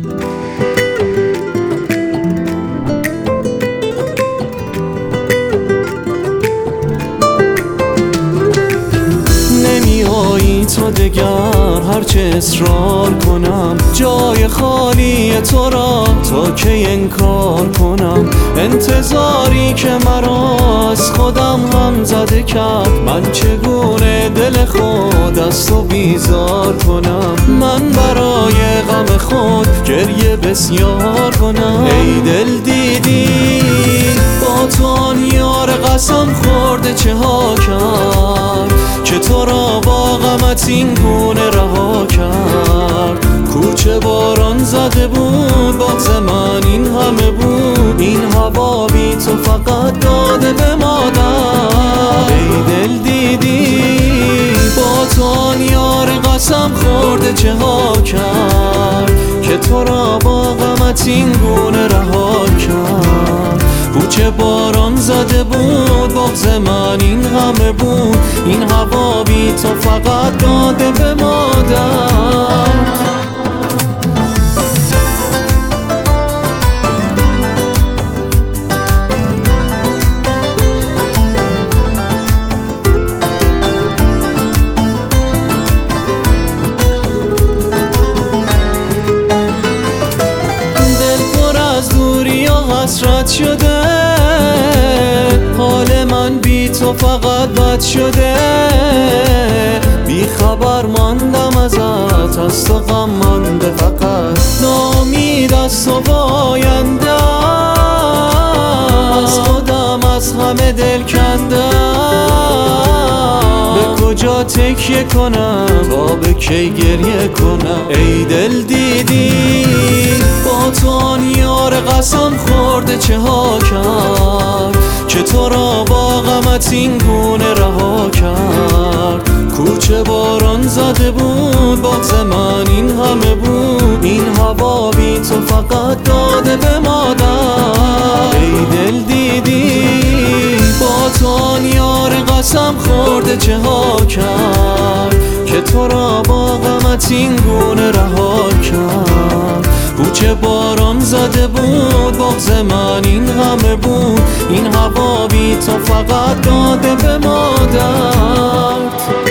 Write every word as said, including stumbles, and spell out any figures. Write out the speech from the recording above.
نمیایی تو دگر هرچه اصرار کنم، جای خالی تو را تا کی انکار کنم. انتظاری که مرا از خودم هم زده کرد، من چگونه دل خود از تو بیزار کنم. من برای غم خود گریه بسیار کنم. ای دل دیدی با تو آن یار قسم خورده چه ها کرد، که تو را با غمت این گونه رها کرد. کوچه باران زده بود بغض من این همه بود، این هوا بی تو فقط داده به مادر. ای دل دیدی با تو آن یار قسم خورده چه ها کرد، که تو را با غمت این گونه رها کرد. کوچه باران زده بود بغض من این همه بود، این هوا بی تو فقط داده به مادر. حسرت شده حال من بی تو فقط بد شده. بی خبر ماندم ازت، از تو غم مانده فقط. ناامید از تو باینده، از خودم از همه دل کنده. به کجا تکیه کنم با به کی گریه کنم. ای دل دیدی با تو آن یار قسم خورده چه ها کرد، که تو را با غمت این گونه رها کرد. کوچه باران زده بود بغض من این همه بود، این هوا بی تو فقط داده به مادر. ای دل دیدی با تو آن یار قسم خورده چه ها کرد، که تو را با غمت این گونه رها کرد. کوچه باران زده بود بغض من این همه بود، این هوا بی تو فقط داده به مادر.